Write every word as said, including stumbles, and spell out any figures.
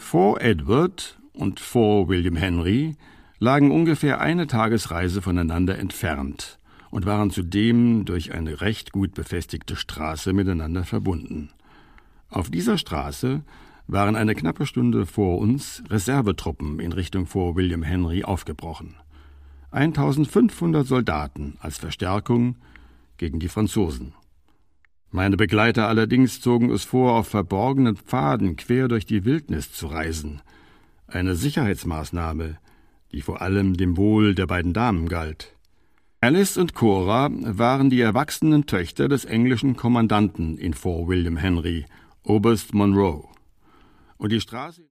Fort Edward und Fort William Henry lagen ungefähr eine Tagesreise voneinander entfernt und waren zudem durch eine recht gut befestigte Straße miteinander verbunden. Auf dieser Straße waren eine knappe Stunde vor uns Reservetruppen in Richtung Fort William Henry aufgebrochen. eintausendfünfhundert Soldaten als Verstärkung gegen die Franzosen. Meine Begleiter allerdings zogen es vor, auf verborgenen Pfaden quer durch die Wildnis zu reisen, eine Sicherheitsmaßnahme, die vor allem dem Wohl der beiden Damen galt. Alice und Cora waren die erwachsenen Töchter des englischen Kommandanten in Fort William Henry, Oberst Monroe, und die Straße